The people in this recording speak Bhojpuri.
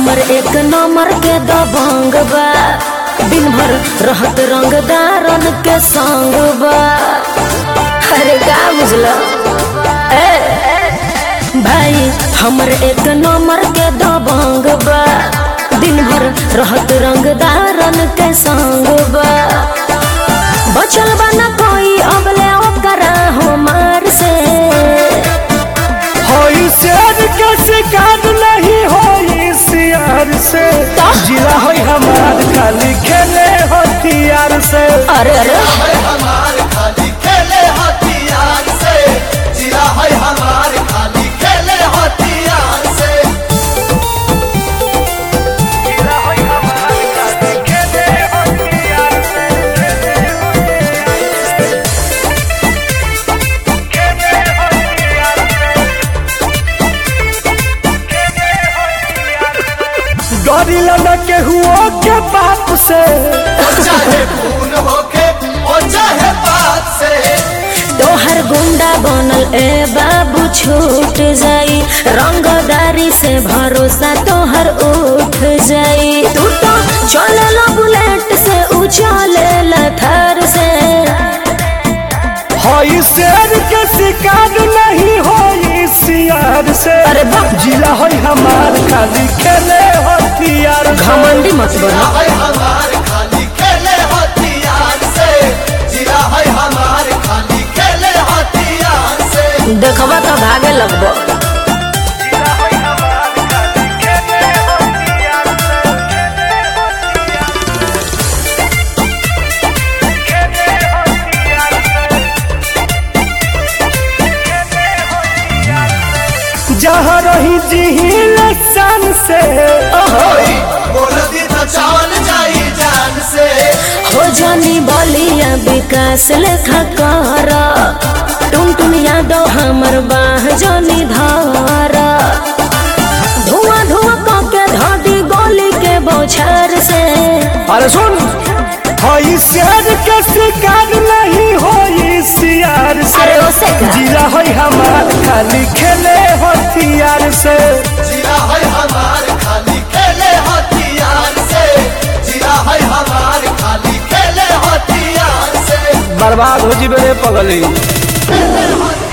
हमर एक नंबर के दबंग बा, दिन भर रहत रंगदारन के संग बा। अरे का बुझला भाई, हमर एक नंबर के दबंग बा, दिन भर रहत रंगदारन के संग बा। बचल बा न कोई अबले ओकरा हमार से, होई शेर के शिकार नहीं होई सियार से। जिला होई हमार खाली खेले हथियार से। अरे अरे हमार खाली खेले हथियार से, जिला है हमार खाली खेले हथियार से। जिला होई हमार खाली खेले हथियार से। डरिला न केहुओ के बाप से, चाहे खून होके और चाहे बात से। तोहर गुंडा बनल ए बाबू छूट जाई, रंगदारी से भरोसा तोहर उठ जाई। तू तो चलेला बुलेट से, ऊ चलेला थार से। होई शेर के शिकार नहीं होई सियार से। अरे बाप, जिला होई हमार खाली खेले हथियार से। घमंडी मत बना। है हमार खाली खेले हथियार से, जिला है हमार खाली खेले हथियार से। देखबा तो भागे लगबो। जिला होई हमार खाली खेले हथियार से। जहाँ रही जिहिल सन से, होई बोल दी तो चाल जाई जान से। हो जानी बलिया विकास लेखा कर, टुन यादव हमर बाह जानी धार। धुआं धुआं के धोदी गोली के बौछार से। अरे सुन, होई शेर के शिकार नहीं होई सियार से। अरे उसे का? जिला होई हमार खाली खेले हथियार से। जिला है हमार खाली खेले हथियार से, जिला है हमार खाली खेले हथियार से। बर्बाद हो जी बड़े पगली।